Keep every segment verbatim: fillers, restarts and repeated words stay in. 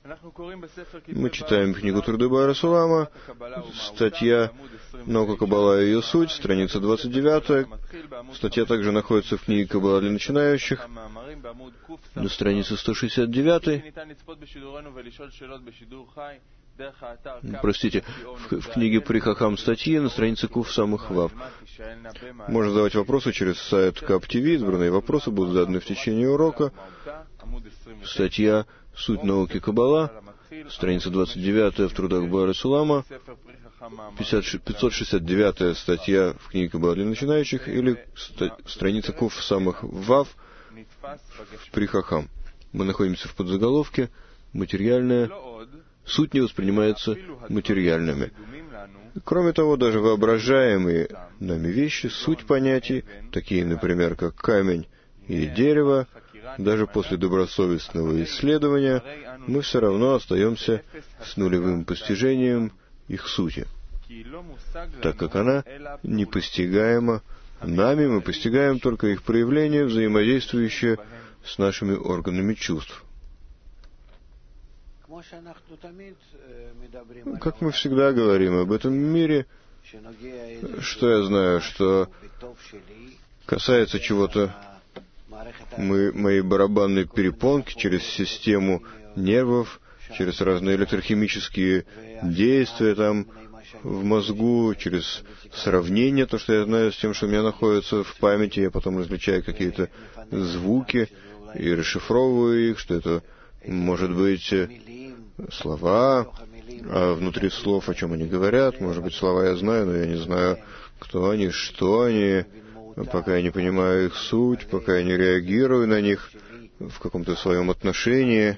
Мы читаем книгу Труды Баара Сулама, статья «Наука Каббала и ее суть», страница двадцать девятая. Статья также находится в книге «Каббала для начинающих», на странице сто шестьдесят девять. Простите, в, в книге «При Хахам» статьи на странице Куф Самых Вав. Можно задавать вопросы через сайт КАП ТВ. Избранные вопросы будут заданы в течение урока. Статья «Суть науки Каббала», страница двадцать девятая в трудах Баара Сулама, пятьсот шестьдесят девятая статья в книге «Каббала для начинающих» или ста- страница Куф Самых Вав в При Хахам. Мы находимся в подзаголовке «Материальное». Суть не воспринимается материальными. Кроме того, даже воображаемые нами вещи, суть понятий, такие, например, как камень и дерево, даже после добросовестного исследования, мы все равно остаемся с нулевым постижением их сути, так как она непостигаема нами, мы постигаем только их проявление, взаимодействующее с нашими органами чувств. Как мы всегда говорим об этом мире, что я знаю, что касается чего-то мы, моей барабанной перепонки, через систему нервов, через разные электрохимические действия там в мозгу, через сравнение, то, что я знаю с тем, что у меня находится в памяти, я потом различаю какие-то звуки и расшифровываю их, что это может быть слова, а внутри слов, о чем они говорят, может быть, слова я знаю, но я не знаю, кто они, что они, пока я не понимаю их суть, пока я не реагирую на них в каком-то своем отношении,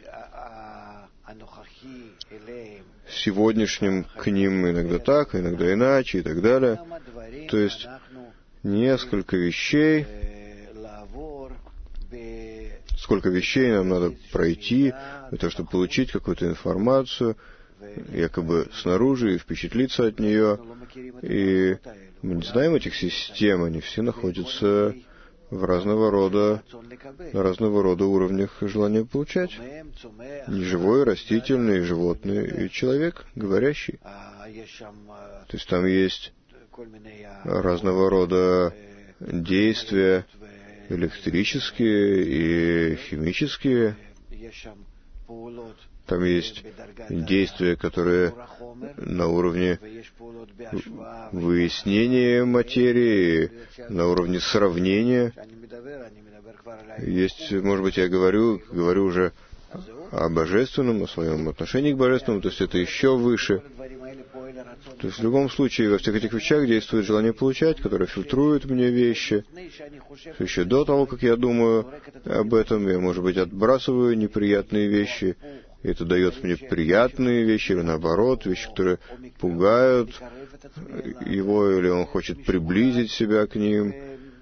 сегодняшним к ним иногда так, иногда иначе и так далее. То есть несколько вещей, сколько вещей нам надо пройти для того, чтобы получить какую-то информацию, якобы снаружи, и впечатлиться от нее. И мы не знаем этих систем, они все находятся в разного рода, на разного рода уровнях желания получать. Неживой, растительный, животный и человек, говорящий. То есть там есть разного рода действия, электрические и химические. Там есть действия, которые на уровне выяснения материи, на уровне сравнения. Есть, может быть, я говорю, говорю уже о божественном, о своем отношении к божественному, то есть это еще выше. То есть в любом случае во всех этих вещах действует желание получать, которое фильтрует мне вещи. Еще до того, как я думаю об этом, я, может быть, отбрасываю неприятные вещи. И это дает мне приятные вещи, или наоборот, вещи, которые пугают его, или он хочет приблизить себя к ним.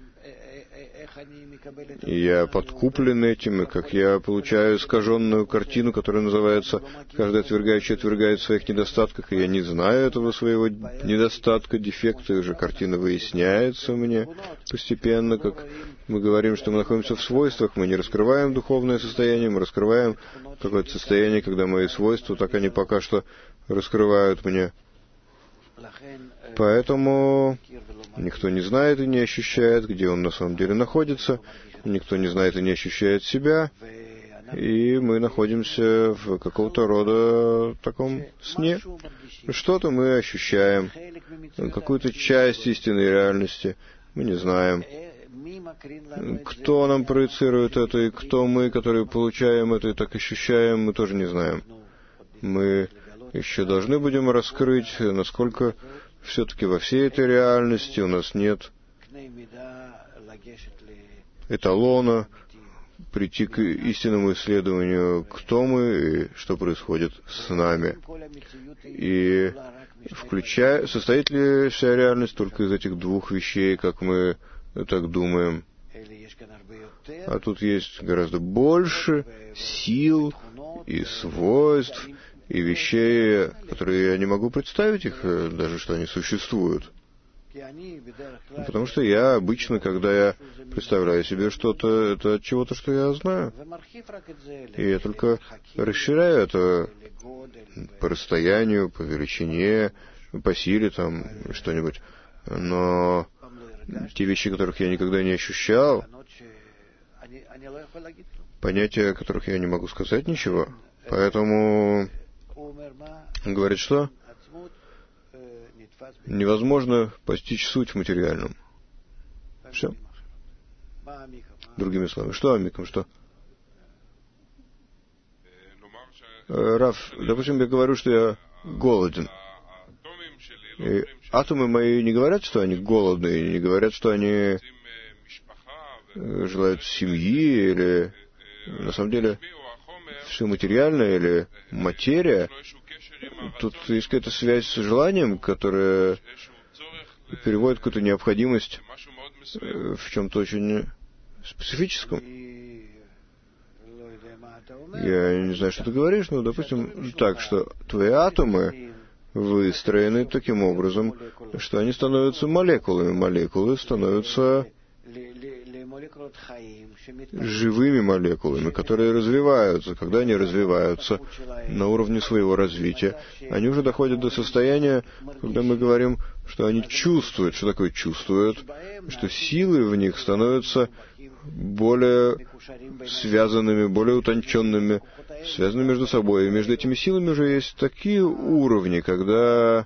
И я подкуплен этим, и как я получаю искаженную картину, которая называется «Каждый отвергающий отвергает в своих недостатках», и я не знаю этого своего недостатка, дефекта, и уже картина выясняется мне постепенно, как мы говорим, что мы находимся в свойствах, мы не раскрываем духовное состояние, мы раскрываем какое-то состояние, когда мои свойства, так они пока что раскрывают мне. Поэтому никто не знает и не ощущает, где он на самом деле находится, никто не знает и не ощущает себя, и мы находимся в какого-то рода таком сне. Что-то мы ощущаем, какую-то часть истинной реальности мы не знаем. Кто нам проецирует это, и кто мы, которые получаем это и так ощущаем, мы тоже не знаем. Мы еще должны будем раскрыть, насколько все-таки во всей этой реальности у нас нет эталона, прийти к истинному исследованию, кто мы и что происходит с нами. И включая, состоит ли вся реальность только из этих двух вещей, как мы так думаем. А тут есть гораздо больше сил и свойств, и вещей, которые я не могу представить их, даже что они существуют. Потому что я обычно, когда я представляю себе что-то, это от чего-то, что я знаю. И я только расширяю это по расстоянию, по величине, по силе, там, что-нибудь. Но те вещи, которых я никогда не ощущал, понятия, о которых я не могу сказать ничего. Поэтому, говорит, что невозможно постичь суть в материальном. Все. Другими словами. Что, Амиком, что? Раф, допустим, я говорю, что я голоден. И атомы мои не говорят, что они голодные, не говорят, что они желают семьи, или на самом деле все материальное, или материя. Тут есть какая-то связь с желанием, которая переводит какую-то необходимость в чем-то очень специфическом. Я не знаю, что ты говоришь, но, допустим, так, что твои атомы выстроены таким образом, что они становятся молекулами. Молекулы становятся живыми молекулами, которые развиваются. Когда они развиваются на уровне своего развития, они уже доходят до состояния, когда мы говорим, что они чувствуют. Что такое чувствуют? Что силы в них становятся более связанными, более утонченными, связаны между собой. И между этими силами уже есть такие уровни, когда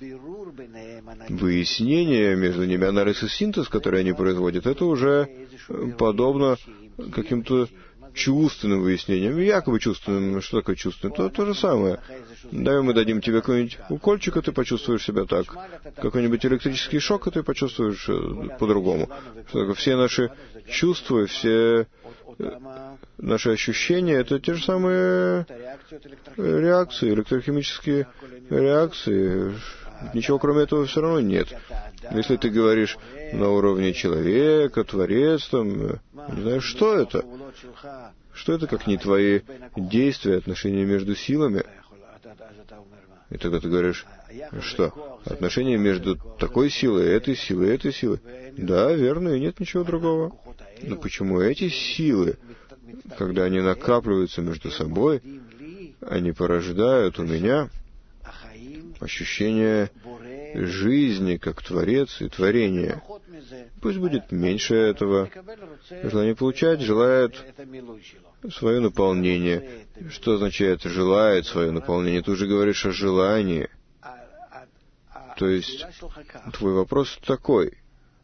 выяснение между ними, анализ и синтез, который они производят, это уже подобно каким-то чувственным выяснениям, якобы чувственным. Что такое чувственным? То, то же самое. Давай мы дадим тебе какой-нибудь укольчик, и ты почувствуешь себя так. Какой-нибудь электрический шок, и ты почувствуешь по-другому. Что такое? Все наши чувства, все наши ощущения — это те же самые реакции, электрохимические реакции. Ничего кроме этого все равно нет. Если ты говоришь на уровне человека, творец, там, не знаю, что это? Что это, как не твои действия, отношения между силами? И тогда ты говоришь, что? Отношения между такой силой, этой силой, этой силой. Да, верно, и нет ничего другого. Но почему эти силы, когда они накапливаются между собой, они порождают у меня ощущение жизни как творец и творения? Пусть будет меньше этого. Желание получать желает свое наполнение. Что означает «желает свое наполнение»? Ты уже говоришь о желании. То есть, твой вопрос такой.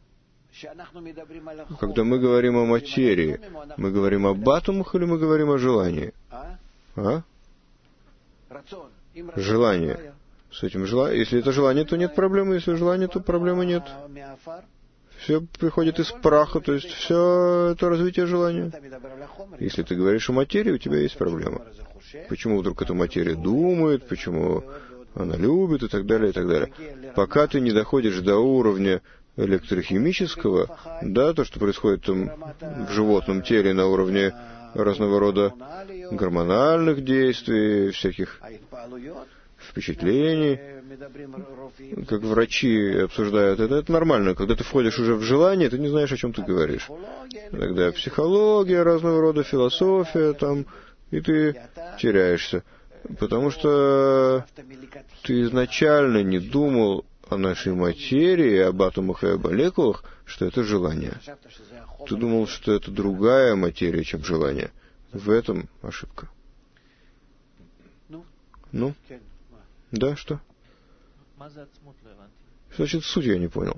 Когда мы говорим о материи, мы говорим об атомах или мы говорим о желании? А? Желание. С этим желанием. Если это желание, то нет проблемы. Если желание, то проблемы нет. Все приходит из праха, то есть все это развитие желания. Если ты говоришь о материи, у тебя есть проблема. Почему вдруг эта материя думает, почему она любит и так далее, и так далее. Пока ты не доходишь до уровня электрохимического, да, то, что происходит там в животном теле на уровне разного рода гормональных действий, всяких впечатлений, как врачи обсуждают это, это нормально. Когда ты входишь уже в желание, ты не знаешь, о чем ты говоришь. Тогда психология разного рода, философия там, и ты теряешься. Потому что ты изначально не думал о нашей материи, об атомах и о молекулах, что это желание. Ты думал, что это другая материя, чем желание. В этом ошибка. Ну? Да, что? Что значит суть, я не понял.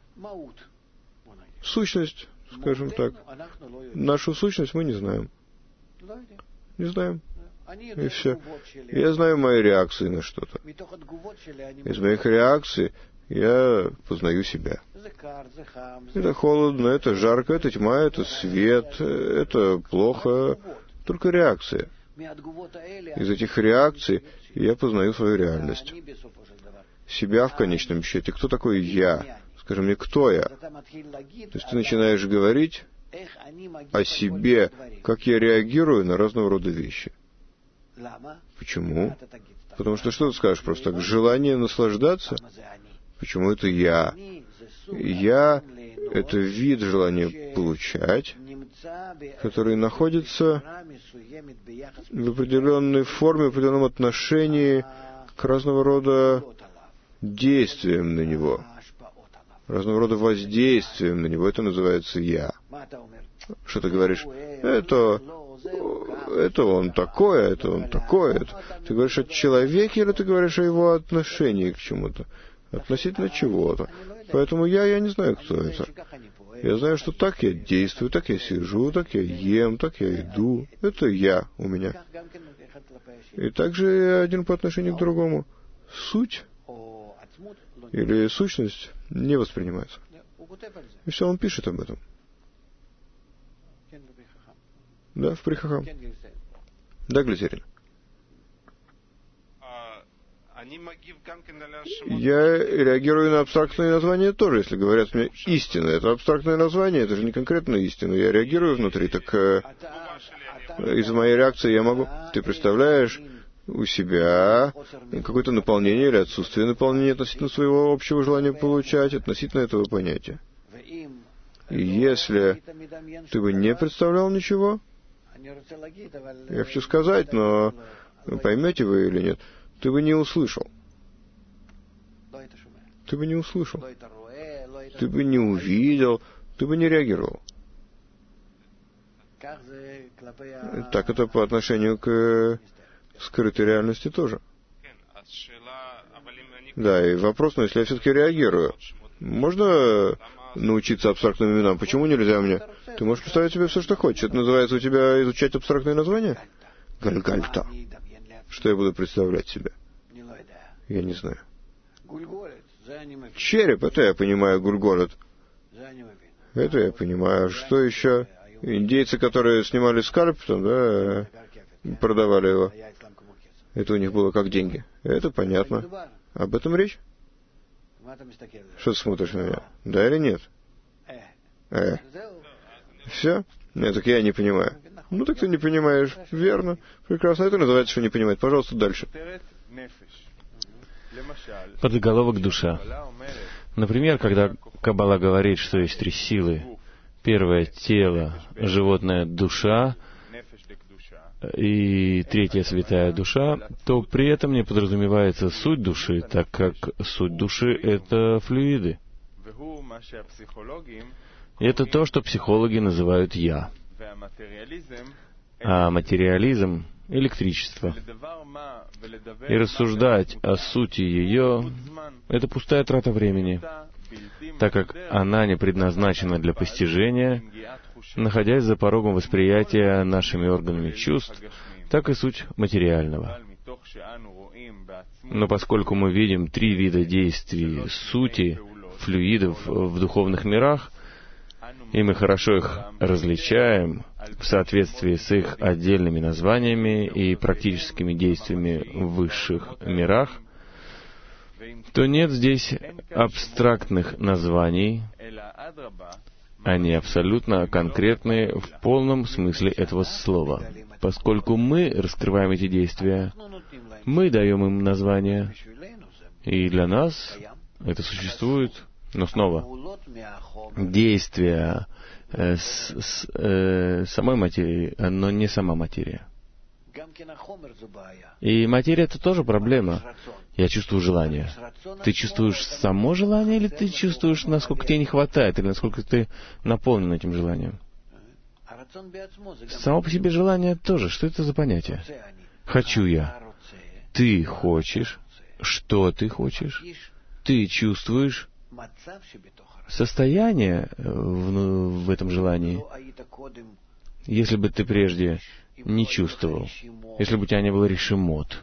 Сущность, скажем так. Нашу сущность мы не знаем. Не знаем. И все. Я знаю мои реакции на что-то. Из моих реакций я познаю себя. Это холодно, это жарко, это тьма, это свет, это плохо. Только реакция. Из этих реакций я познаю свою реальность. Себя в конечном счете. Кто такой я? Скажи мне, кто я? То есть ты начинаешь говорить о себе, как я реагирую на разного рода вещи. Почему? Потому что что ты скажешь просто так? Желание наслаждаться? Почему это я? Я — это вид желания получать, который находится в определенной форме, в определенном отношении к разного рода действиям на него, разного рода воздействиям на него. Это называется «я». Что ты говоришь? Это, это он такое, это он такое. Это. Ты говоришь о человеке или ты говоришь о его отношении к чему-то? Относительно чего-то. Поэтому я, я не знаю, кто это. Я знаю, что так я действую, так я сижу, так я ем, так я иду. Это я у меня. И также один по отношению к другому. Суть или сущность не воспринимается. И все, он пишет об этом. Да, в Прихахам. Да, Глицерин. Я реагирую на абстрактные названия тоже, если говорят мне истина. Это абстрактное название, это же не конкретная истина. Я реагирую внутри, так э, из моей реакции я могу... Ты представляешь у себя какое-то наполнение или отсутствие наполнения относительно своего общего желания получать, относительно этого понятия. И если ты бы не представлял ничего, я хочу сказать, но поймете вы или нет, ты бы не услышал. Ты бы не услышал. Ты бы не увидел, ты бы не реагировал. Так это по отношению к скрытой реальности тоже. Да, и вопрос, но если я все-таки реагирую, можно научиться абстрактным именам? Почему нельзя мне? Ты можешь представить себе все, что хочешь. Это называется у тебя изучать абстрактные названия? Гальгальта. Что я буду представлять себе? Я не знаю. Череп, это я понимаю, гульголет. Это я понимаю. Что еще? Индейцы, которые снимали скальп, там, да, продавали его. Это у них было как деньги. Это понятно. Об этом речь? Что ты смотришь на меня? Да или нет? Э. Все? Нет, так я не понимаю. Ну, так ты не понимаешь. Верно. Прекрасно. Это называется, что не понимает. Пожалуйста, дальше. Подзаголовок «Душа». Например, когда Каббала говорит, что есть три силы. Первое — тело, животное — душа, и третья — святая душа, то при этом не подразумевается суть души, так как суть души — это флюиды. И это то, что психологи называют «я». А материализм — электричество. И рассуждать о сути ее — это пустая трата времени, так как она не предназначена для постижения, находясь за порогом восприятия нашими органами чувств, так и суть материального. Но поскольку мы видим три вида действий сути, флюидов в духовных мирах, и мы хорошо их различаем в соответствии с их отдельными названиями и практическими действиями в высших мирах, то нет здесь абстрактных названий, они абсолютно конкретные в полном смысле этого слова. Поскольку мы раскрываем эти действия, мы даем им названия, и для нас это существует. Но снова, действия э, с, с, э, самой материи, но не сама материя. И материя — это тоже проблема. Я чувствую желание. Ты чувствуешь само желание, или ты чувствуешь, насколько тебе не хватает, или насколько ты наполнен этим желанием? Само по себе желание тоже. Что это за понятие? Хочу я. Ты хочешь. Что ты хочешь? Ты чувствуешь состояние в, в этом желании. Если бы ты прежде не чувствовал, если бы у тебя не было решимот,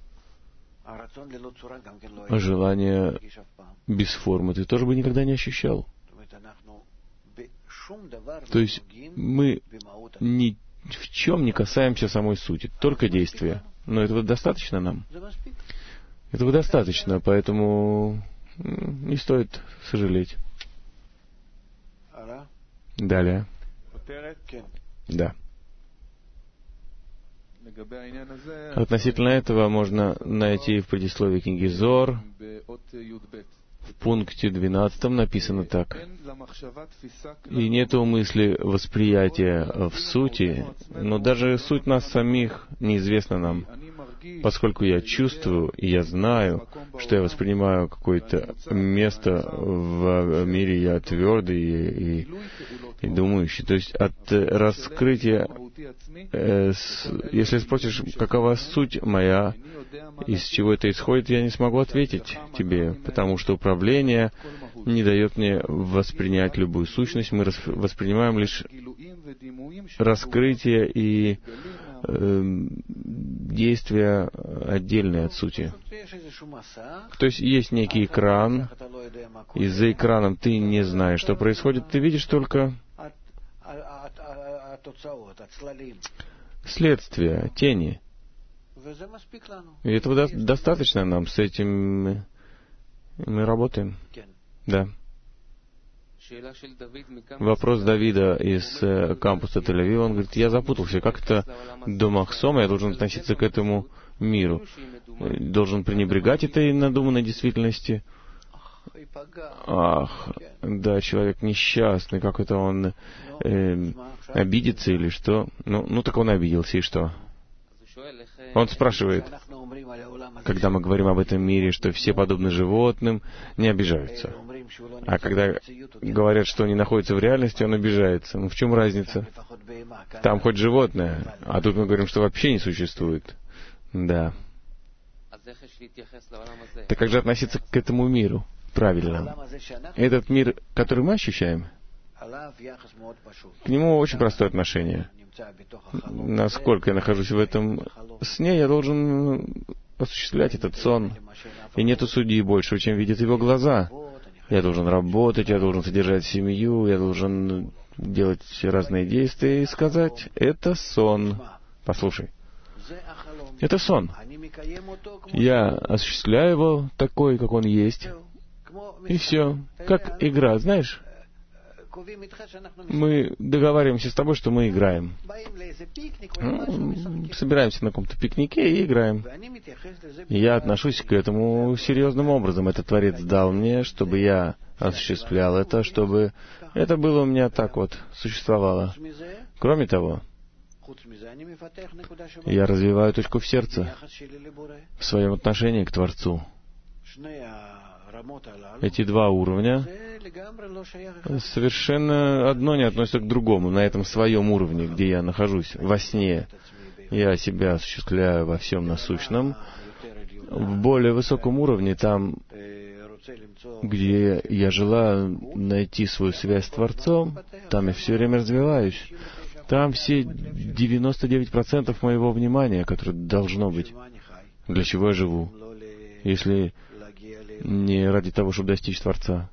желание без формы ты тоже бы никогда не ощущал. То есть мы ни в чем не касаемся самой сути, только действия. Но этого достаточно нам. Этого достаточно, поэтому не стоит сожалеть. Далее. Да. Относительно этого можно найти в предисловии книги Зор В пункте двенадцатом написано так. И нету мысли восприятия в сути, но даже суть нас самих неизвестна нам, поскольку я чувствую и я знаю, что я воспринимаю какое-то место в мире, я твердый и, и, и думающий. То есть от раскрытия, э, с, если спросишь, какова суть моя, из чего это исходит, я не смогу ответить тебе, потому что управление не дает мне воспринять любую сущность. Мы воспринимаем лишь раскрытие и э, действия отдельные от сути. То есть есть некий экран, и за экраном ты не знаешь, что происходит, ты видишь только следствия, тени. И этого до- достаточно нам, с этим мы, мы работаем. Да. Вопрос Давида из э, кампуса Тель-Авива, он говорит, я запутался, как это до Махсома я должен относиться к этому миру? Должен пренебрегать этой надуманной действительности? Ах, да, человек несчастный, как это он э, обидится или что? Ну, ну, так он обиделся, и что? Он спрашивает, когда мы говорим об этом мире, что все подобны животным, не обижаются. А когда говорят, что они находятся в реальности, он обижается. Ну в чем разница? Там хоть животное, а тут мы говорим, что вообще не существует. Да. Так как же относиться к этому миру правильно? Этот мир, который мы ощущаем, к нему очень простое отношение. Насколько я нахожусь в этом сне, я должен осуществлять этот сон. И нету судьи большего, чем видят его глаза. Я должен работать, я должен содержать семью, я должен делать разные действия и сказать, это сон. Послушай, это сон. Я осуществляю его такой, как он есть. И все. Как игра, знаешь? Мы договариваемся с тобой, что мы играем. Ну, собираемся на каком-то пикнике и играем. И я отношусь к этому серьезным образом. Этот Творец дал мне, чтобы я осуществлял это, чтобы это было у меня так вот, существовало. Кроме того, я развиваю точку в сердце в своем отношении к Творцу. Эти два уровня совершенно одно не относится к другому. На этом своем уровне, где я нахожусь, во сне, я себя осуществляю во всем насущном. В более высоком уровне, там, где я желаю найти свою связь с Творцом, там я все время развиваюсь. Там все девяносто девять процентов моего внимания, которое должно быть. Для чего я живу? Если не ради того, чтобы достичь Творца.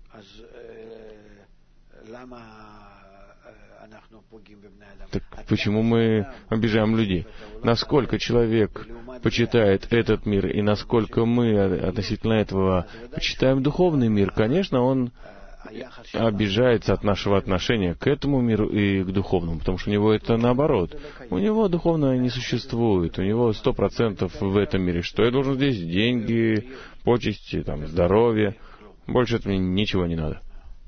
Так почему мы обижаем людей? Насколько человек почитает этот мир, и насколько мы относительно этого почитаем духовный мир, конечно, он обижается от нашего отношения к этому миру и к духовному, потому что у него это наоборот. У него духовного не существует, у него сто процентов в этом мире. Что я должен здесь? Деньги, почести, там, здоровье. Больше от меня ничего не надо.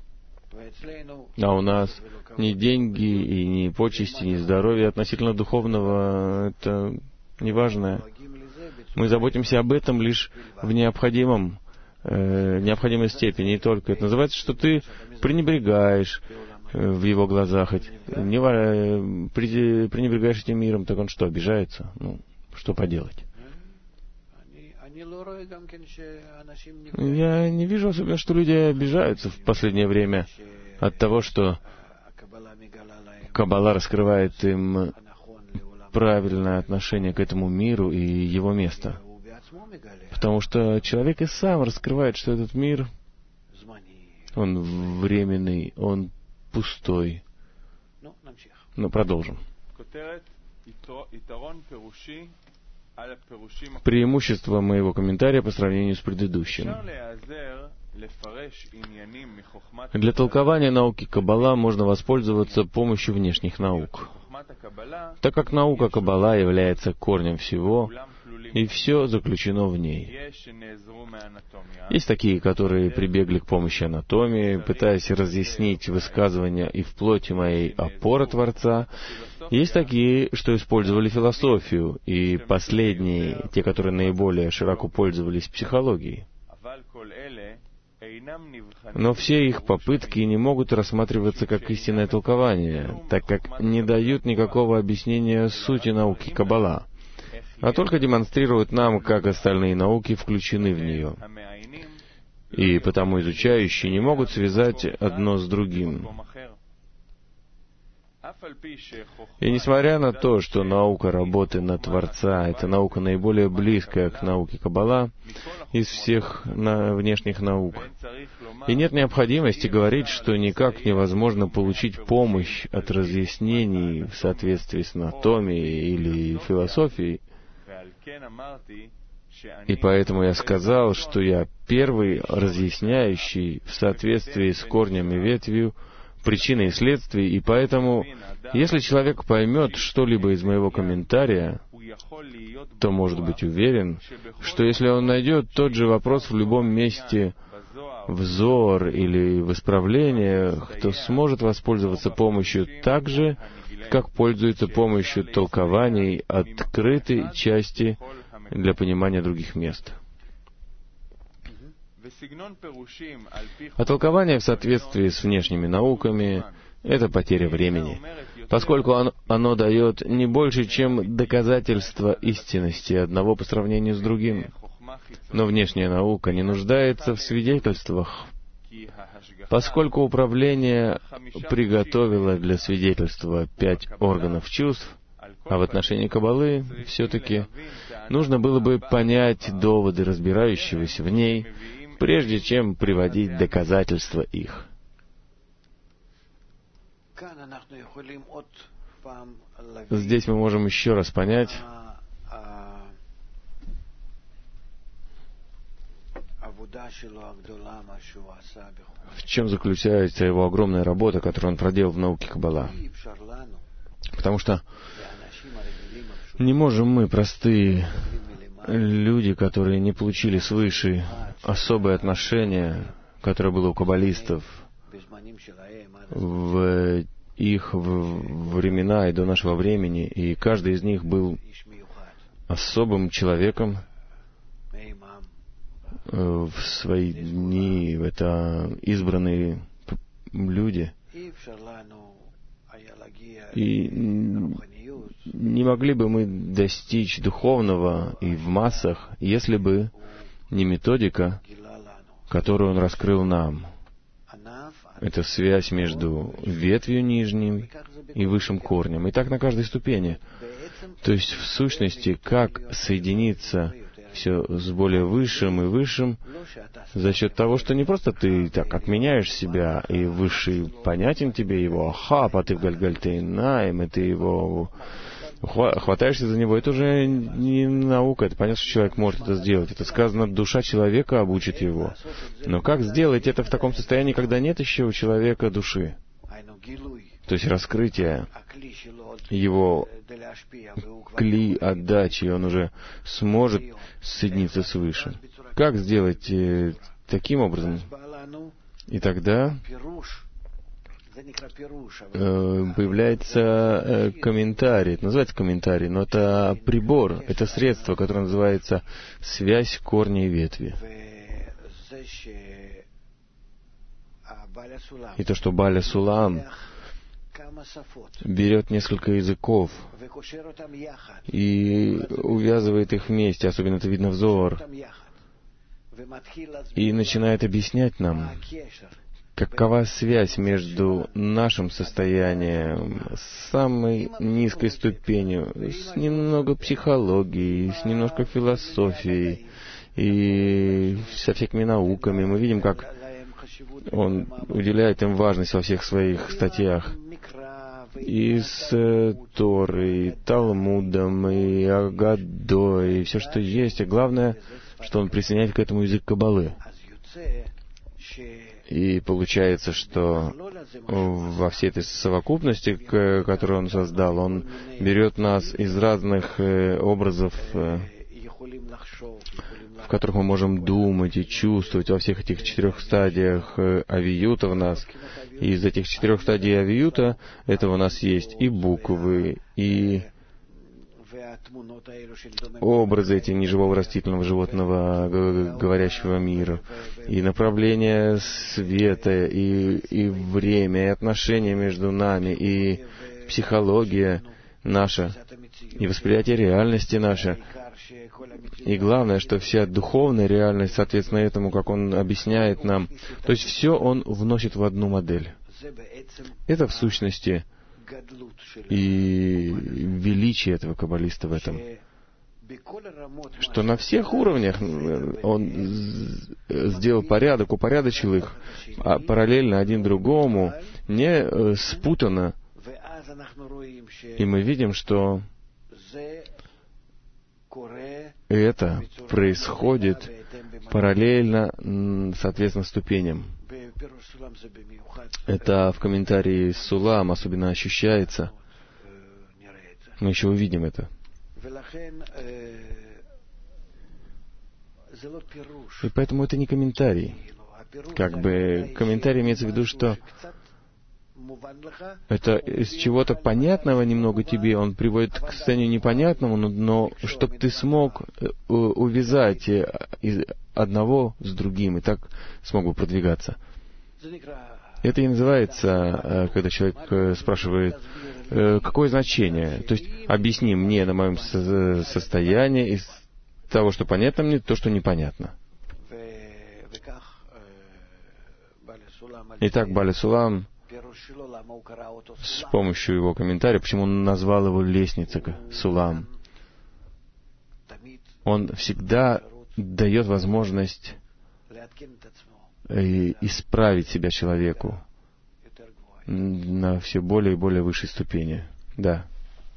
А у нас ни деньги, и ни почести, ни здоровье относительно духовного, это неважное. Мы заботимся об этом лишь в необходимом, э, необходимой степени, и только. Это называется, что ты пренебрегаешь э, в его глазах, не, э, пренебрегаешь этим миром, так он что, обижается? Ну, что поделать? Я не вижу особенно, что люди обижаются в последнее время от того, что Каббала раскрывает им правильное отношение к этому миру и его место. Потому что человек и сам раскрывает, что этот мир, он временный, он пустой. Но продолжим. Преимущество моего комментария по сравнению с предыдущим. Для толкования науки Каббала можно воспользоваться помощью внешних наук. Так как наука Каббала является корнем всего, и все заключено в ней. Есть такие, которые прибегли к помощи анатомии, пытаясь разъяснить высказывания и в плоти моей опоры Творца. Есть такие, что использовали философию, и последние, те, которые наиболее широко пользовались психологией. Но все их попытки не могут рассматриваться как истинное толкование, так как не дают никакого объяснения сути науки Каббала, а только демонстрируют нам, как остальные науки включены в нее. И потому изучающие не могут связать одно с другим. И несмотря на то, что наука работы на Творца — это наука наиболее близкая к науке Каббала из всех на внешних наук, и нет необходимости говорить, что никак невозможно получить помощь от разъяснений в соответствии с анатомией или философией, и поэтому я сказал, что я первый разъясняющий в соответствии с корнем и ветвью, причины и следствия, и поэтому, если человек поймет что-либо из моего комментария, то может быть уверен, что если он найдет тот же вопрос в любом месте в Зоар или в исправлениях, то сможет воспользоваться помощью так же, как пользуется помощью толкований открытой части для понимания других мест. А толкование в соответствии с внешними науками — это потеря времени, поскольку оно, оно дает не больше, чем доказательство истинности одного по сравнению с другим. Но внешняя наука не нуждается в свидетельствах, поскольку управление приготовило для свидетельства пять органов чувств, а в отношении Каббалы все-таки нужно было бы понять доводы разбирающегося в ней, прежде чем приводить доказательства их. Здесь мы можем еще раз понять, в чем заключается его огромная работа, которую он проделал в науке Каббала. Потому что не можем мы, простые люди, которые не получили свыше особое отношение, которое было у каббалистов в их времена и до нашего времени, и каждый из них был особым человеком в свои дни, это избранные люди. И не могли бы мы достичь духовного и в массах, если бы не методика, которую он раскрыл нам. Это связь между ветвью нижней и высшим корнем. И так на каждой ступени. То есть, в сущности, как соединиться все с более высшим и высшим за счет того, что не просто ты так отменяешь себя, и высший понятен тебе его, ахап, а ты в Гальгальтейнаем, и ты его хватаешься за него. Это уже не наука, это понятно, что человек может это сделать. Это сказано, душа человека обучит его. Но как сделать это в таком состоянии, когда нет еще у человека души? То есть раскрытие его кли отдачи, он уже сможет соединиться свыше. Как сделать э, таким образом? И тогда э, появляется э, комментарий. Это называется комментарий, но это прибор, это средство, которое называется связь корня и ветви. И то, что Баля Сулам берет несколько языков и увязывает их вместе, особенно это видно в Зоар, и начинает объяснять нам, какова связь между нашим состоянием с самой низкой ступенью, с немного психологией, с немножко философией и со всякими науками. Мы видим, как он уделяет им важность во всех своих статьях. И с э, Торой, и Талмудом, и Агадой, и все, что есть. И главное, что он присоединяет к этому язык Каббалы. И получается, что во всей этой совокупности, которую он создал, он берет нас из разных э, образов э, в которых мы можем думать и чувствовать во всех этих четырех стадиях авиюта в нас. И из этих четырех стадий авиюта этого у нас есть и буквы, и образы эти неживого растительного животного, говорящего мира, и направление света, и, и время, и отношения между нами, и психология наша, и восприятие реальности наше. И главное, что вся духовная реальность, соответственно этому, как он объясняет нам, то есть все он вносит в одну модель. Это в сущности и величие этого каббалиста в этом, что на всех уровнях он сделал порядок, упорядочил их, а параллельно один другому, не спутано. И мы видим, что это происходит параллельно, соответственно, ступеням. Это в комментарии Сулам особенно ощущается. Мы еще увидим это. И поэтому это не комментарий. Как бы комментарий имеется в виду, что это из чего-то понятного немного тебе, он приводит к состоянию непонятному, но, но чтобы ты смог увязать из одного с другим и так смог бы продвигаться. Это и называется, когда человек спрашивает, какое значение? То есть объясни мне на моем состоянии из того, что понятно мне, то, что непонятно. Итак, Баля Сулам с помощью его комментария, почему он назвал его лестницей Сулам, он всегда дает возможность исправить себя человеку на все более и более высшей ступени. Да.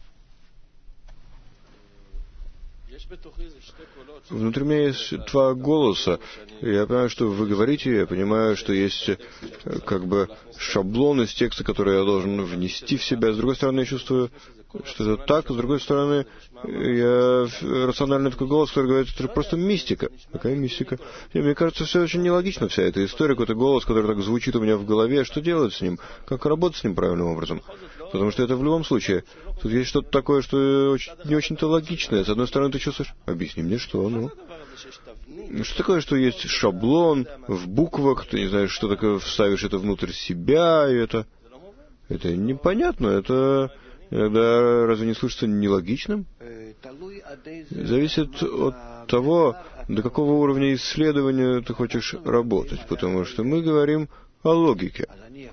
Внутри меня есть два голоса. Я понимаю, что вы говорите, я понимаю, что есть как бы шаблон из текста, который я должен внести в себя. С другой стороны, я чувствую, что это так. С другой стороны, я рациональный такой голос, который говорит, что это просто мистика. Какая мистика? И мне кажется, все очень нелогично, вся эта история. Какой-то голос, который так звучит у меня в голове. Что делать с ним? Как работать с ним правильным образом? Потому что это в любом случае. Тут есть что-то такое, что очень, не очень-то логичное. С одной стороны, ты чувствуешь, объясни мне, что, ну... Что такое, что есть шаблон в буквах, ты не знаешь, что такое, вставишь это внутрь себя, и это... Это непонятно, это... Иногда разве не слышится нелогичным? Зависит от того, до какого уровня исследования ты хочешь работать, потому что мы говорим о логике.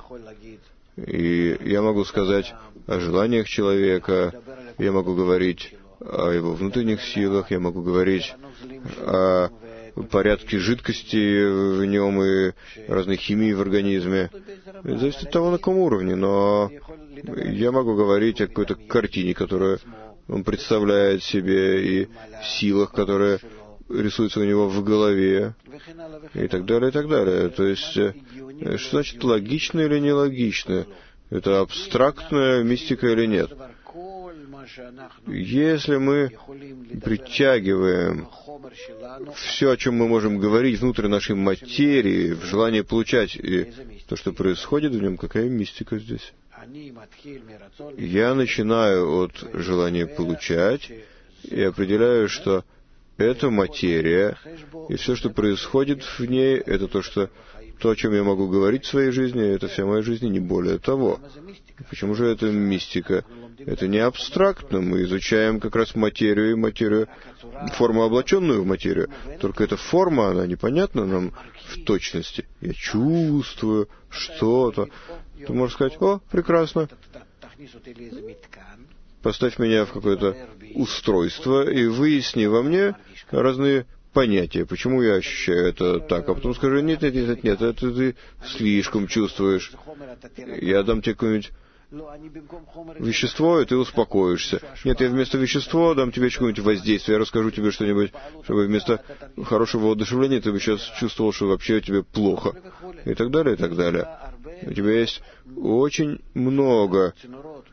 И я могу сказать о желаниях человека, я могу говорить о его внутренних силах, я могу говорить о порядке жидкости в нем и разной химии в организме. Это зависит от того, на каком уровне, но я могу говорить о какой-то картине, которую он представляет себе, и силах, которые рисуются у него в голове, и так далее, и так далее. То есть, что значит логично или нелогично? Это абстрактная мистика или нет? Если мы притягиваем все, о чем мы можем говорить внутрь нашей материи, в желание получать, и то, что происходит в нем, какая мистика здесь? Я начинаю от желания получать и определяю, что это материя, и все, что происходит в ней, это то, что то, о чем я могу говорить в своей жизни, это вся моя жизнь, и не более того. Почему же это мистика? Это не абстрактно. Мы изучаем как раз материю и материю, форму, облаченную в материю. Только эта форма, она непонятна нам в точности. Я чувствую что-то. Ты можешь сказать, о, прекрасно. Поставь меня в какое-то устройство и выясни во мне разные понятия, почему я ощущаю это так, а потом скажи, нет, нет, нет, нет, это ты слишком чувствуешь. Я дам тебе какое-нибудь вещество, и ты успокоишься. Нет, я вместо вещества дам тебе какое-нибудь воздействие, я расскажу тебе что-нибудь, чтобы вместо хорошего воодушевления ты бы сейчас чувствовал, что вообще тебе плохо. И так далее, и так далее. У тебя есть очень много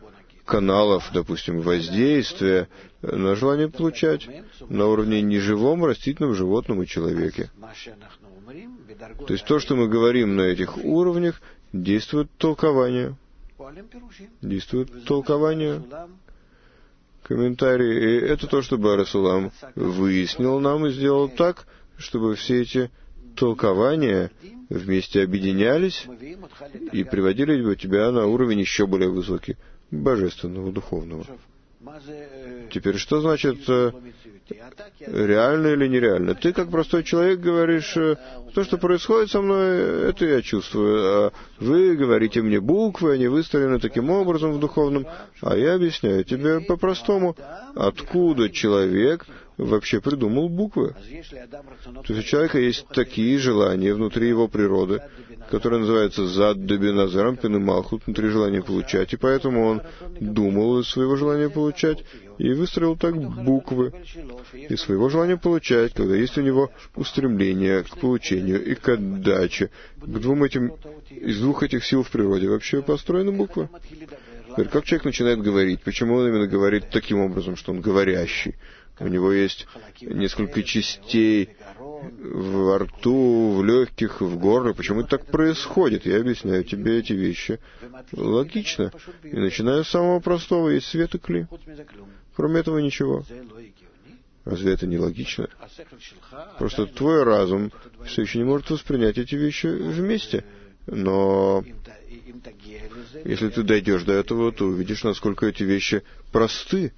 каналов, допустим, воздействия на желание получать на уровне неживом, растительном, животном и человеке. То есть то, что мы говорим на этих уровнях, действует толкование. Действует толкование. Комментарий. И это то, что Бар Сулам выяснил нам и сделал так, чтобы все эти толкования вместе объединялись и приводили бы тебя на уровень еще более высокий, божественного, духовного. Теперь, что значит э, реально или нереально? Ты, как простой человек, говоришь, э, то, что происходит со мной, это я чувствую. А вы говорите мне буквы, они выстроены таким образом в духовном, а я объясняю тебе по-простому, откуда человек вообще придумал буквы. То есть у человека есть такие желания внутри его природы, которые называются Задда Биназарам Пин и Малхут, внутри желания получать, и поэтому он думал из своего желания получать и выстроил так буквы из своего желания получать, когда есть у него устремление к получению и к отдаче, к двум этим, из двух этих сил в природе вообще построены буквы. Теперь, как человек начинает говорить? Почему он именно говорит таким образом, что он говорящий? У него есть несколько частей во рту, в легких, в горле. Почему это так происходит? Я объясняю тебе эти вещи. Логично. И начиная с самого простого, есть свет и кли. Кроме этого ничего. Разве это не логично? Просто твой разум все еще не может воспринять эти вещи вместе. Но если ты дойдешь до этого, то увидишь, насколько эти вещи просты.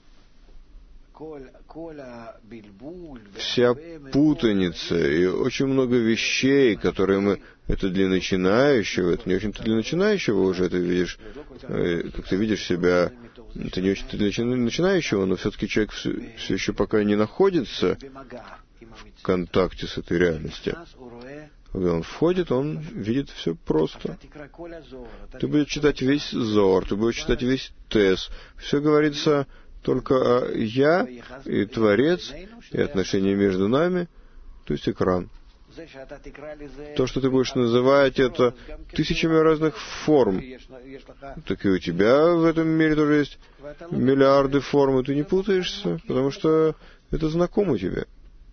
Вся путаница и очень много вещей, которые мы... Это для начинающего, это не очень-то для начинающего уже, ты видишь, как ты видишь себя... Это не очень-то для начинающего, но все-таки человек все, все еще пока не находится в контакте с этой реальностью. Когда он входит, он видит все просто. Ты будешь читать весь Зор, ты будешь читать весь Тес. Все говорится... Только я и Творец, и отношения между нами, то есть экран. То, что ты будешь называть это тысячами разных форм, так и у тебя в этом мире тоже есть миллиарды форм, и ты не путаешься, потому что это знакомо тебе.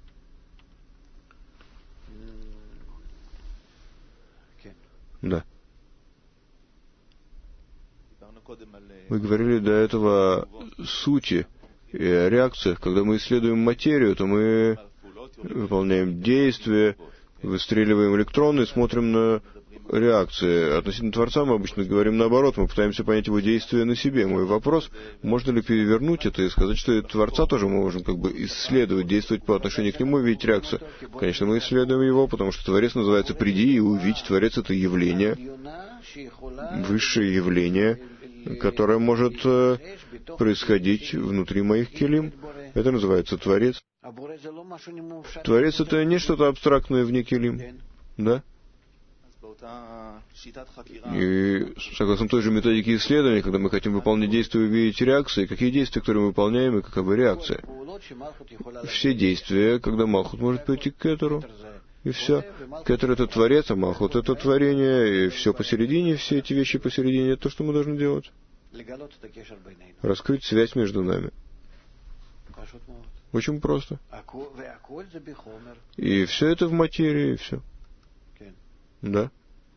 Да. Мы говорили до этого о сути и о реакциях. Когда мы исследуем материю, то мы выполняем действия, выстреливаем электроны и смотрим на реакции. Относительно Творца мы обычно говорим наоборот, мы пытаемся понять его действия на себе. Мой вопрос, можно ли перевернуть это и сказать, что и Творца тоже мы можем как бы исследовать, действовать по отношению к нему и видеть реакцию. Конечно, мы исследуем его, потому что Творец называется «приди и увидь». Творец — это явление, высшее явление, которое может э, происходить внутри моих келим. Это называется Творец. Творец — это не что-то абстрактное вне келим. Да? И согласно той же методике исследования, когда мы хотим выполнять действия и увидеть реакции, какие действия, которые мы выполняем, и какова реакция? Все действия, когда Малхут может пойти к Кетеру, и все. Кетер — это Творец, а Малхут — это творение, и все посередине, все эти вещи посередине — это то, что мы должны делать. Раскрыть связь между нами. Очень просто. И все это в материи, и все. Да?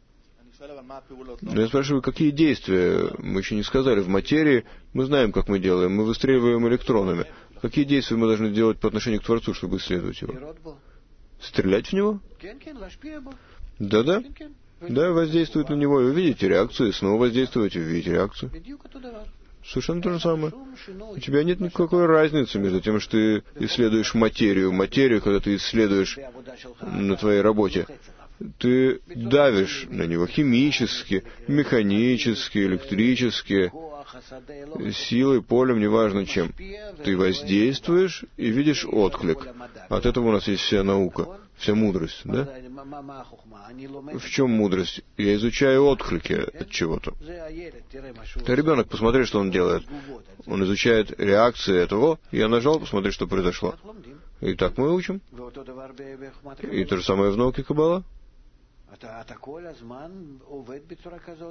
Но я спрашиваю, какие действия? Мы еще не сказали. В материи мы знаем, как мы делаем. Мы выстреливаем электронами. Какие действия мы должны делать по отношению к Творцу, чтобы исследовать его? Стрелять в него? Да-да. Да, воздействовать на него и увидеть реакцию, и снова воздействовать и увидеть реакцию. Совершенно то же самое. У тебя нет никакой разницы между тем, что ты исследуешь материю. Материю, когда ты исследуешь на твоей работе, ты давишь на него химически, механически, электрически, силой, полем, неважно чем. Ты воздействуешь и видишь отклик. От этого у нас есть вся наука, вся мудрость, да? В чем мудрость? Я изучаю отклики от чего-то. Ты ребенок, посмотри, что он делает. Он изучает реакции этого. Я нажал, посмотри, что произошло. И так мы учим. И то же самое в науке Каббала.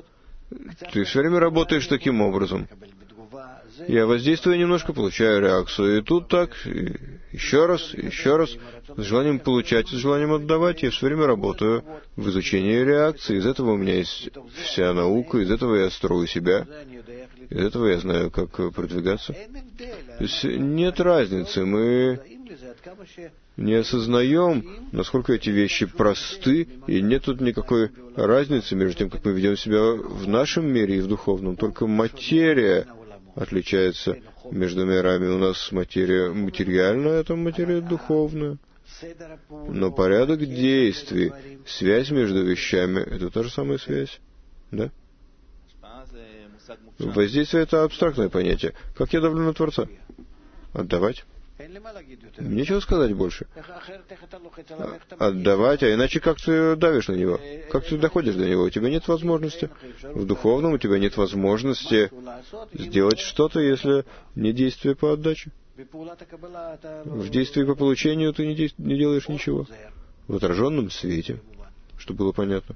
ты все время работаешь таким образом. Я воздействую немножко, получаю реакцию. И тут так, и еще раз, и еще раз. С желанием получать, с желанием отдавать. Я все время работаю в изучении реакции. Из этого у меня есть вся наука, из этого я строю себя. Из этого я знаю, как продвигаться. То есть нет разницы. Мы не осознаем, насколько эти вещи просты, и нет тут никакой разницы между тем, как мы ведем себя в нашем мире и в духовном. Только материя отличается между мирами. У нас материя материальная, это материя духовная. Но порядок действий, связь между вещами — это та же самая связь. Да? Воздействие — это абстрактное понятие. Как я давлю на Творца? Отдавать? Нечего сказать больше. Отдавать, а иначе как ты давишь на него? Как ты доходишь до него? У тебя нет возможности. В духовном у тебя нет возможности сделать что-то, если не действие по отдаче. В действии по получению ты не, де- не делаешь ничего. В отраженном свете, чтобы было понятно.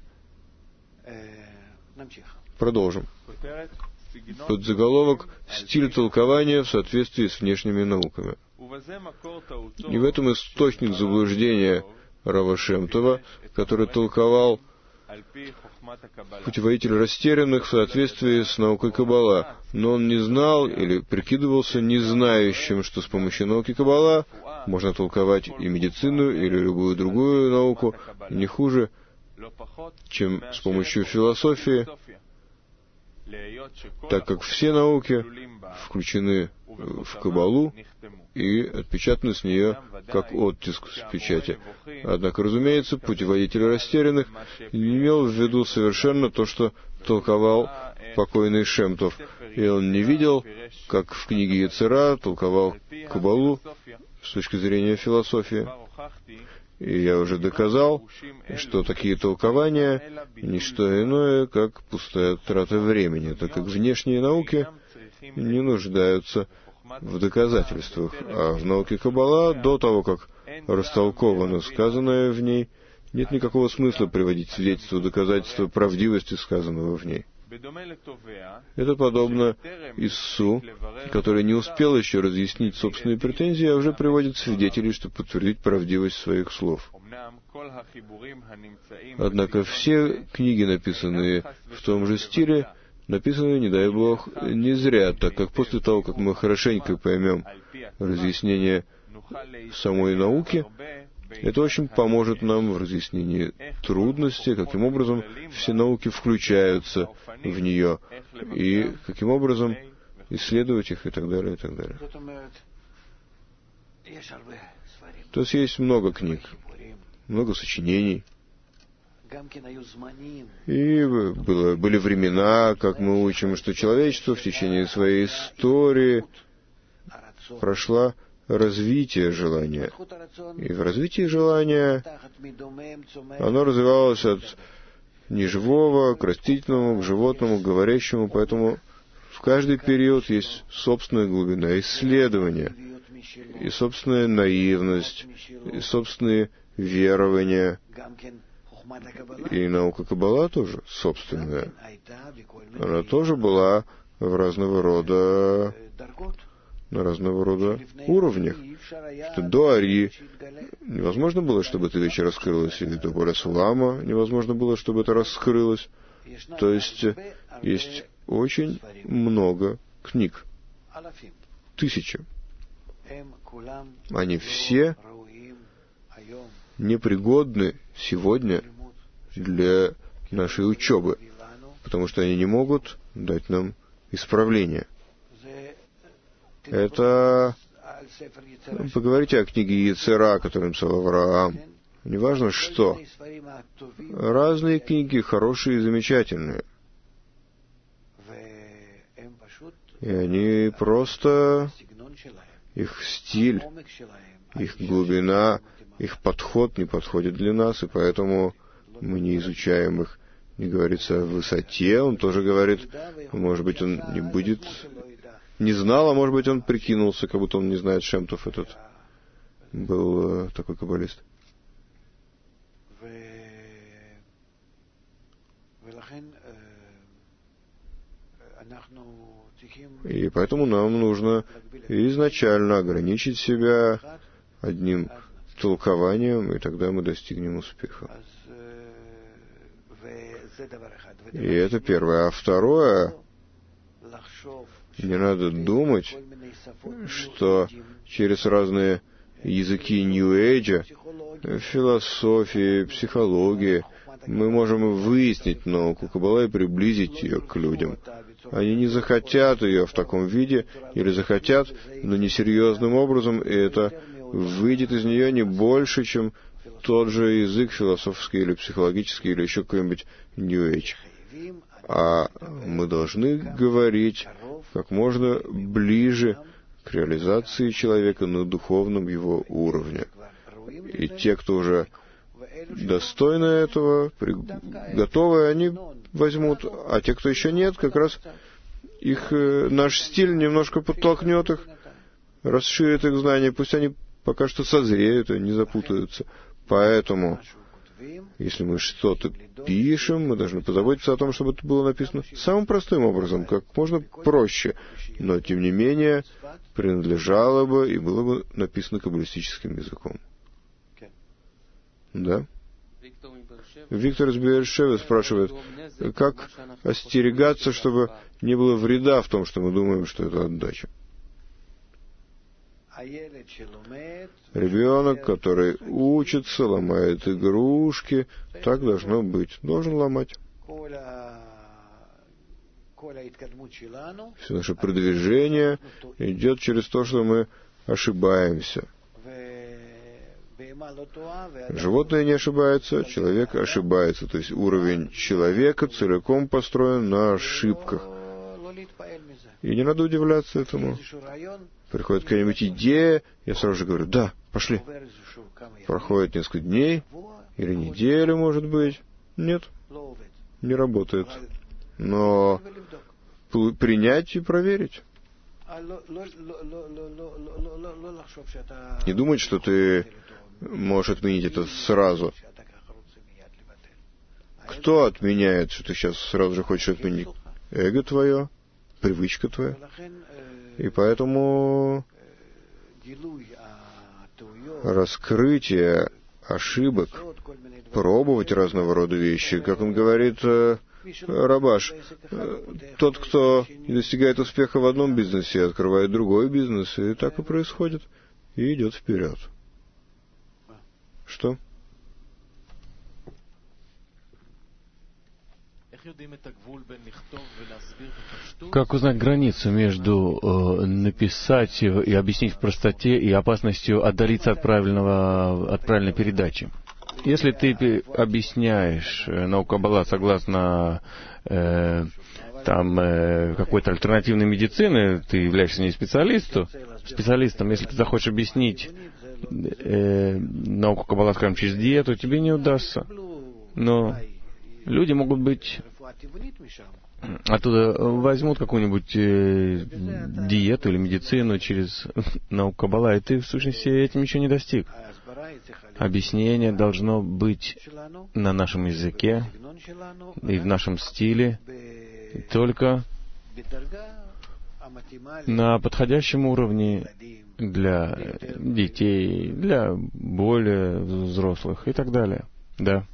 Продолжим. Подзаголовок «Стиль толкования в соответствии с внешними науками». И в этом источник заблуждения Рава Шем Това, который толковал путеводитель растерянных в соответствии с наукой Каббала, но он не знал или прикидывался незнающим, что с помощью науки Каббала можно толковать и медицину или любую другую науку не хуже, чем с помощью философии, так как все науки включены в Каббалу и отпечатаны с нее как оттиск с печати. Однако, разумеется, путеводитель растерянных не имел в виду совершенно то, что толковал покойный Шем Тов, и он не видел, как в книге Йецер-Ара толковал Каббалу с точки зрения философии. И я уже доказал, что такие толкования — не что иное, как пустая трата времени, так как внешние науки не нуждаются в доказательствах, а в науке Каббала, до того, как растолковано сказанное в ней, нет никакого смысла приводить свидетельства, доказательства правдивости сказанного в ней. Это подобно Иссу, который не успел еще разъяснить собственные претензии, а уже приводит свидетелей, чтобы подтвердить правдивость своих слов. Однако все книги, написанные в том же стиле, написаны, не дай Бог, не зря, так как после того, как мы хорошенько поймем разъяснение самой науки, это очень поможет нам в разъяснении трудностей, каким образом все науки включаются в нее, и каким образом исследовать их, и так далее, и так далее. То есть есть много книг, много сочинений. И было, были времена, как мы учим, что человечество в течение своей истории прошло развитие желания. И в развитии желания оно развивалось от неживого к растительному, к животному, к говорящему, поэтому в каждый период есть собственная глубина исследования, и собственная наивность, и собственные верования. И наука Каббала тоже собственная. Она тоже была в разного рода, на разного рода уровнях. Что до Ари невозможно было, чтобы эта вещь раскрылась, или до Боля Сулама невозможно было, чтобы это раскрылось. То есть есть очень много книг. Тысячи. Они все непригодны сегодня для нашей учебы, потому что они не могут дать нам исправления. Это... Поговорите о книге Йецер-Ара, которую написал Авраам. Неважно что. Разные книги, хорошие и замечательные. И они просто... Их стиль, их глубина, их подход не подходит для нас, и поэтому мы не изучаем их. Не говорится о высоте, он тоже говорит, может быть, он не будет... Не знал, а может быть, он прикинулся, как будто он не знает, Шем Тов этот был э, такой каббалист. И поэтому нам нужно изначально ограничить себя одним толкованием, и тогда мы достигнем успеха. И это первое. А второе, не надо думать, что через разные языки Нью-Эйджа, философии, психологии, мы можем выяснить науку Каббала и приблизить ее к людям. Они не захотят ее в таком виде, или захотят, но несерьезным образом, и это выйдет из нее не больше, чем тот же язык философский или психологический, или еще какой-нибудь New Age. А мы должны говорить как можно ближе к реализации человека на духовном его уровне. И те, кто уже достойны этого, готовы, они возьмут. А те, кто еще нет, как раз их, наш стиль немножко подтолкнет их, расширит их знания. Пусть они пока что созреют и не запутаются. Поэтому, если мы что-то пишем, мы должны позаботиться о том, чтобы это было написано самым простым образом, как можно проще, но, тем не менее, принадлежало бы и было бы написано каббалистическим языком. Да? Виктор из Бершевы спрашивает, как остерегаться, чтобы не было вреда в том, что мы думаем, что это отдача. Ребенок, который учится, ломает игрушки, так должно быть, должен ломать. Все наше продвижение идет через то, что мы ошибаемся. Животное не ошибается, человек ошибается. То есть уровень человека целиком построен на ошибках. И не надо удивляться этому. Приходит какая-нибудь идея, я сразу же говорю, да, пошли. Проходит несколько дней, или неделю, может быть. Нет, не работает. Но принять и проверить. Не думать, что ты можешь отменить это сразу. Кто отменяет, что ты сейчас сразу же хочешь отменить? Эго твое, привычка твоя. И поэтому раскрытие ошибок, пробовать разного рода вещи, как он говорит, Рабаш, тот, кто не достигает успеха в одном бизнесе, открывает другой бизнес, и так и происходит, и идет вперед. Что? Как узнать границу между э, написать и объяснить в простоте и опасностью отдалиться от правильного, от правильной передачи? Если ты объясняешь науку Каббала согласно э, там э, какой-то альтернативной медицины, ты являешься не специалистом, специалистом, если ты захочешь объяснить э, науку Каббала, скажем, через диету, тебе не удастся. Но люди могут быть оттуда возьмут какую-нибудь э, диету или медицину через науку Каббала, и ты в сущности этим ничего не достиг. Объяснение должно быть на нашем языке и в нашем стиле, только на подходящем уровне для детей, для более взрослых и так далее. Да.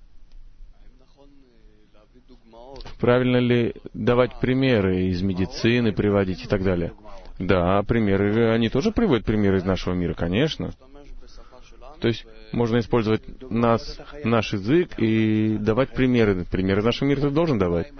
Правильно ли давать примеры из медицины, приводить и так далее? Да, примеры, они тоже приводят примеры из нашего мира, конечно. То есть можно использовать нас, наш язык и давать примеры. Примеры из нашего мира ты должен давать.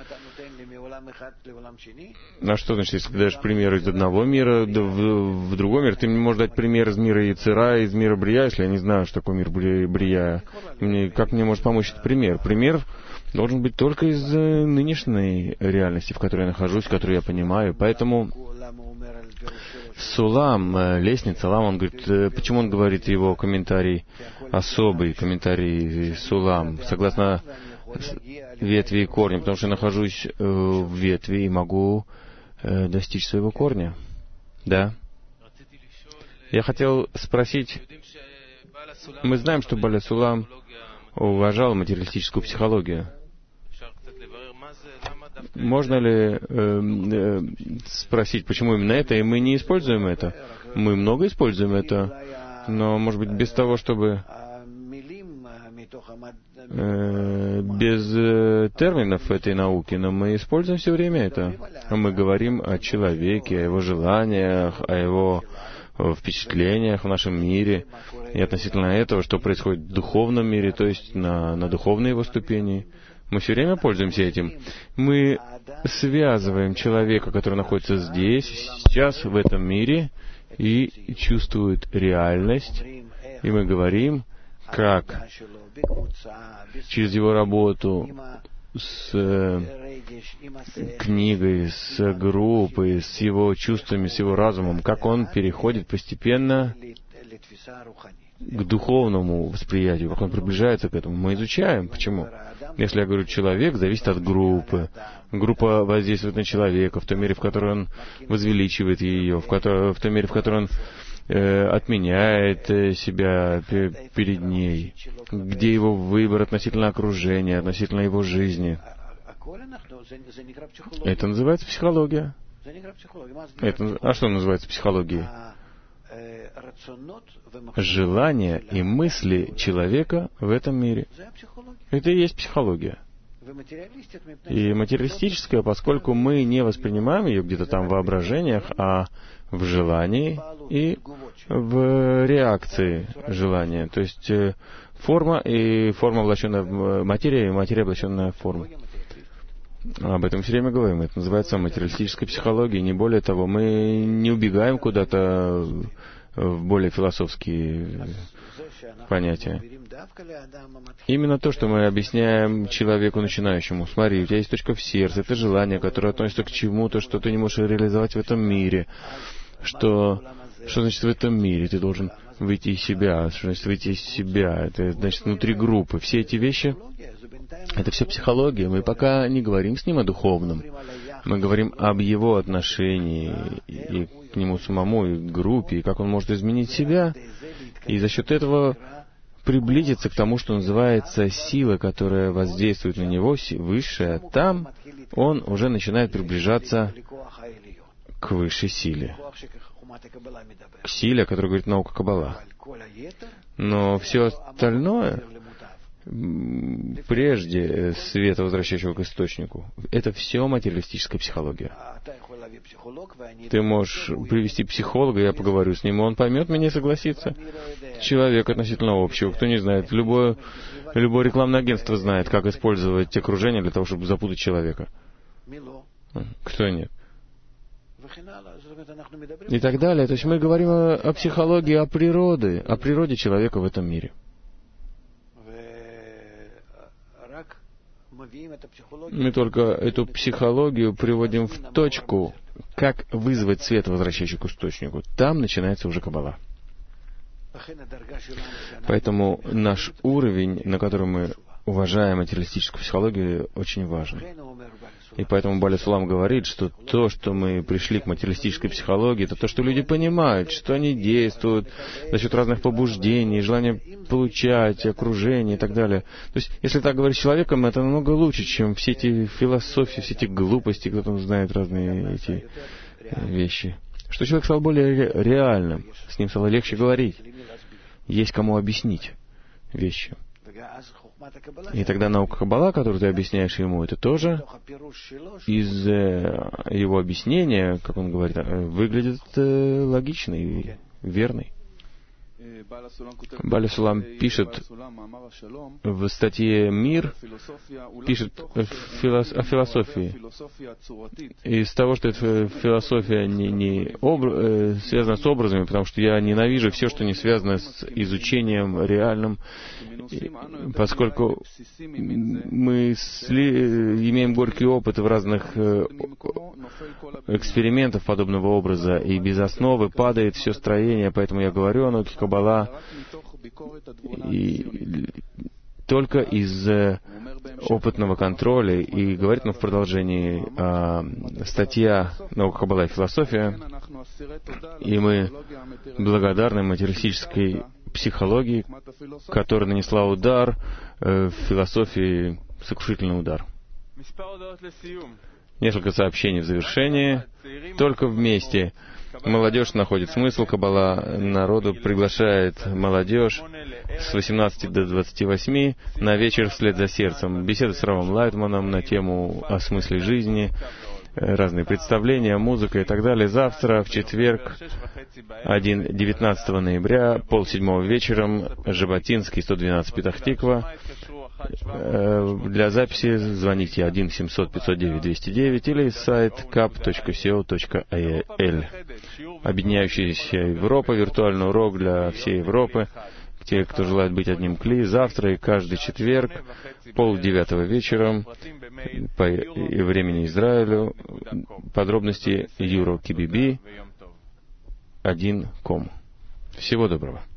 А что значит, если ты даешь примеры из одного мира в, в другой мир, ты не можешь дать пример из мира Яцера, из мира Брия, если я не знаю, что такое мир Брия. Мне, как мне может помочь этот пример? Пример должен быть только из нынешней реальности, в которой я нахожусь, которую я понимаю. Поэтому Сулам, лестница, Лам, он говорит, почему он говорит его комментарий особый, комментарий Сулам, согласно ветви и корню, потому что я нахожусь в ветви и могу достичь своего корня. Да. Я хотел спросить, мы знаем, что Баля Сулам уважал материалистическую психологию. можно ли э, э, спросить, почему именно это, и мы не используем это? Мы много используем это, но, может быть, без того, чтобы э, без э, терминов этой науки, но мы используем все время это. Мы говорим о человеке, о его желаниях, о его впечатлениях в нашем мире, и относительно этого, что происходит в духовном мире, то есть на, на духовной его ступени. Мы все время пользуемся этим. Мы связываем человека, который находится здесь, сейчас, в этом мире, и чувствует реальность, и мы говорим, как через его работу с книгой, с группой, с его чувствами, с его разумом, как он переходит постепенно к духовному восприятию, как он приближается к этому. Мы изучаем. Почему? Если я говорю «человек», зависит от группы. Группа воздействует на человека в той мере, в которой он возвеличивает ее, в, которой, в той мере, в которой он э, отменяет э, себя п- перед ней, где его выбор относительно окружения, относительно его жизни. Это называется психология. Это, а что называется психологией? Желания и мысли человека в этом мире. Это и есть психология. И материалистическая, поскольку мы не воспринимаем ее где-то там в воображениях, а в желании и в реакции желания. То есть форма и форма, облаченная в материя, и материя, облаченная в форму. Об этом все время говорим. Это называется материалистической психологией. Не более того, мы не убегаем куда-то в более философские понятия. Именно то, что мы объясняем человеку начинающему. Смотри, у тебя есть точка в сердце, это желание, которое относится к чему-то, что ты не можешь реализовать в этом мире. Что, что значит в этом мире? Ты должен выйти из себя. Что значит выйти из себя? Это значит внутри группы. Все эти вещи, это все психология. Мы пока не говорим с ним о духовном. Мы говорим об его отношении и к нему самому, и к группе, и как он может изменить себя, и за счет этого приблизиться к тому, что называется сила, которая воздействует на него, высшая. Там он уже начинает приближаться к высшей силе, к силе, о которой говорит наука Каббала. Но все остальное, прежде света, возвращающего к источнику, это все материалистическая психология. Ты можешь привести психолога, я поговорю с ним, он поймет меня и согласится. Человек относительно общего, кто не знает, любое, любое рекламное агентство знает, как использовать окружение для того, чтобы запутать человека. Кто нет? И так далее. То есть мы говорим о, о психологии, о природе, о природе человека в этом мире. Мы только эту психологию приводим в точку, как вызвать свет, возвращающий к источнику. Там начинается уже Каббала. Поэтому наш уровень, на котором мы уважаем материалистическую психологию, очень важен. И поэтому Баля Сулам говорит, что то, что мы пришли к материалистической психологии, это то, что люди понимают, что они действуют за счет разных побуждений, желания получать, окружения и так далее. То есть, если так говорить с человеком, это намного лучше, чем все эти философии, все эти глупости, кто там знает разные эти вещи. Что человек стал более реальным, с ним стало легче говорить, есть кому объяснить вещи. И тогда наука Каббала, которую ты объясняешь ему, это тоже из э, его объяснения, как он говорит, выглядит э, логичной и верной. Баля Сулам пишет в статье «Мир», пишет о философии. Из того, что эта философия не, не обра- связана с образами, потому что я ненавижу все, что не связано с изучением реальным, поскольку мы сли- имеем горький опыт в разных экспериментах подобного образа, и без основы падает все строение, поэтому я говорю о науке Каббала, и только из опытного контроля, и говорит он в продолжении а, статья «Наука Каббала и философия», и мы благодарны материалистической психологии, которая нанесла удар э, в философии, сокрушительный удар. Несколько сообщений в завершении. Только вместе молодежь находит смысл. Каббала народу приглашает молодежь с восемнадцати до двадцати восьми на вечер «Вслед за сердцем». Беседа с Равом Лайтманом на тему о смысле жизни, разные представления, музыка и так далее. Завтра, в четверг, девятнадцатого ноября, полседьмого вечером, Жаботинский, сто двенадцать, Петах-Тиква. Для записи звоните один семьсот пятьсот девять двести девять или сайт кап точка си о точка эл. Объединяющаяся Европа, виртуальный урок для всей Европы. Те, кто желает быть одним кли, завтра и каждый четверг, пол девятого вечером, по времени Израилю. Подробности юро кей би би один точка ком. Всего доброго.